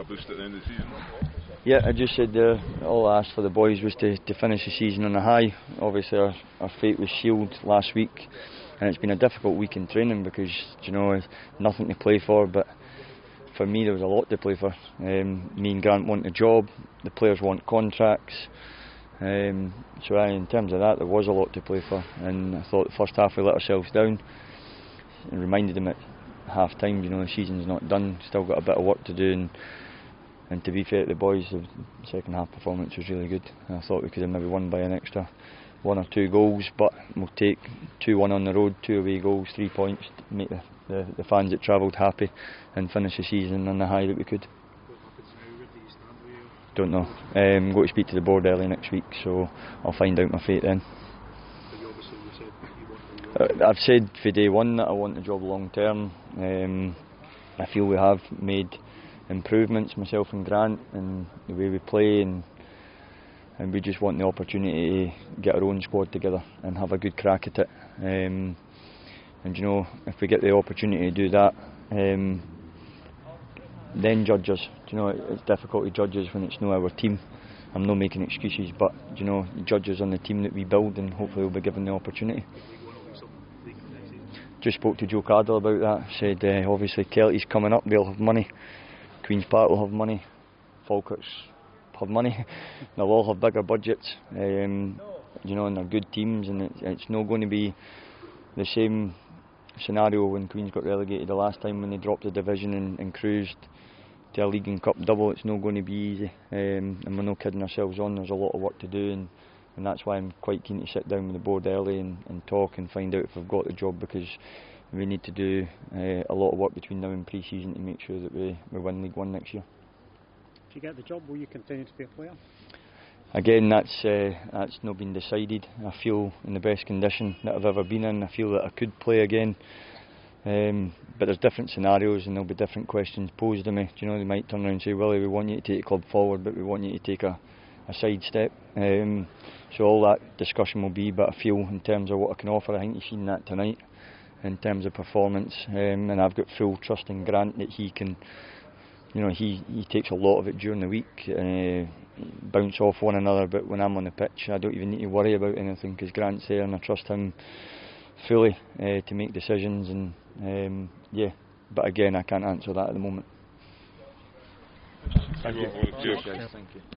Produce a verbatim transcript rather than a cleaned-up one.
a boost at the end of the season? Yeah, I just said uh, all I asked for the boys was to, to finish the season on a high. Obviously our, our fate was sealed last week, and it's been a difficult week in training because, you know, nothing to play for, but for me there was a lot to play for. Um, me and Grant want a job, the players want contracts, um, so I, in terms of that there was a lot to play for, and I thought the first half we let ourselves down and reminded them at half time, you know, the season's not done, still got a bit of work to do, and And to be fair to the boys, the second half performance was really good. I thought we could have maybe won by an extra one or two goals, but we'll take two one on the road, two away goals, three points to make the, the, the fans that travelled happy and finish the season on the high that we could. What happens now? Where do you stand with you? Don't know. Um, go to speak to the board early next week, so I'll find out my fate then. But you obviously you said you want the job. Uh, I've said for day one that I want the job long term. Um, I feel we have made improvements, myself and Grant, and the way we play, and and we just want the opportunity to get our own squad together and have a good crack at it. Um, and you know, if we get the opportunity to do that, um, then judge us. You know, it's difficult to judge us when it's not our team. I'm not making excuses, but you know, judge us on the team that we build, and hopefully we'll be given the opportunity. Just spoke to Joe Cardle about that. Said uh, obviously Kelty's coming up, they'll have money. Queen's Park will have money, Falkirk's have money, they'll all have bigger budgets, um, you know, and they're good teams, and it, it's not going to be the same scenario when Queen's got relegated the last time when they dropped the division and, and cruised to a League and Cup double. It's not going to be easy, um, and we're not kidding ourselves on, there's a lot of work to do, and, and that's why I'm quite keen to sit down with the board early and, and talk and find out if we've got the job, because we need to do uh, a lot of work between now and pre-season to make sure that we, we win League One next year. If you get the job, will you continue to be a player? Again, that's uh, that's not been decided. I feel in the best condition that I've ever been in. I feel that I could play again, um, but there's different scenarios and there'll be different questions posed to me. Do you know, they might turn around and say, Willie, we want you to take the club forward, but we want you to take a, a side step. Um, so all that discussion will be, but I feel in terms of what I can offer, I think you've seen that tonight. In terms of performance, um, and I've got full trust in Grant that he can, you know, he, he takes a lot of it during the week, uh, bounce off one another, but when I'm on the pitch I don't even need to worry about anything because Grant's there and I trust him fully uh, to make decisions, and um, yeah, but again I can't answer that at the moment. Thank you. Cheers, guys. Thank you.